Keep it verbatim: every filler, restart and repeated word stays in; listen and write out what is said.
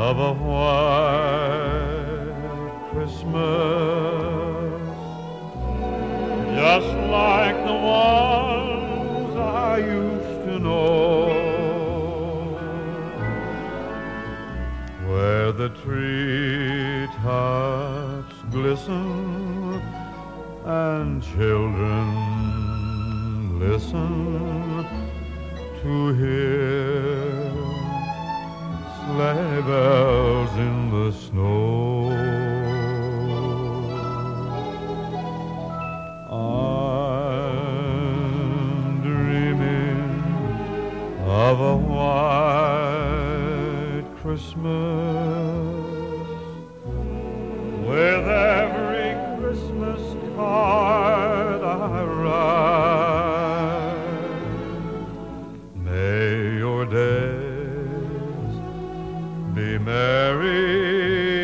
of a white Christmas, just like the ones I used to know, where the treetops glisten and children listen to hear sleigh bells in the snow. I'm dreaming of a white Christmas, with every Christmas card I write. May your days be merry